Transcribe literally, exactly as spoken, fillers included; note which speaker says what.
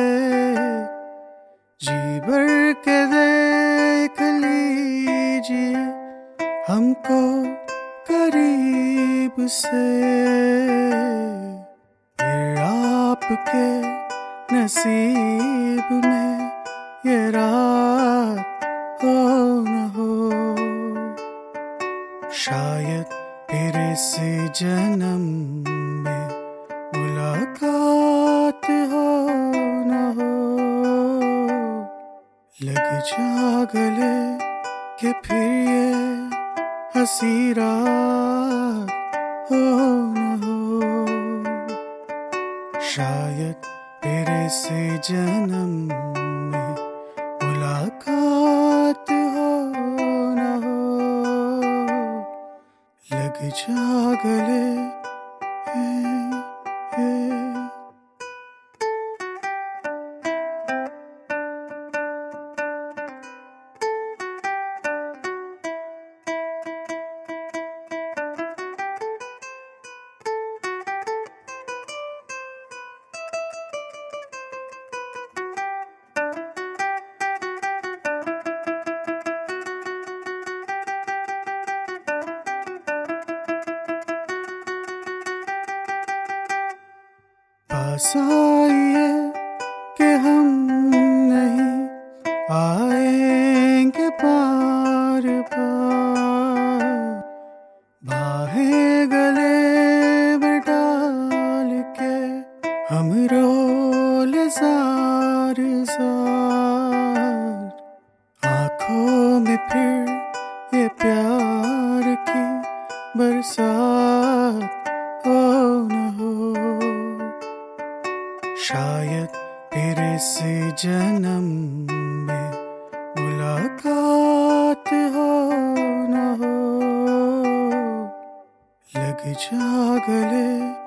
Speaker 1: जी भर के देख लीजिए हमको करीब से, फिर आपके नसीब में ये रात हो न हो। शायद फिर इस जन्म में मुलाकात हो न हो। लग जा गले कि फिर ये हंसी रात हो न हो। शायद फिर इस जन्म में मुलाकात हो न हो। लग जा गले है, है। पास आइए कि हम नहीं आएंगे बार बार। बाहें गले में डाल के हम रोल जार जार। आँखों में फिर ये प्यार की बरसात हो न हो। शायद फिर इस जन्म में मुलाकात हो न हो। लग जा गले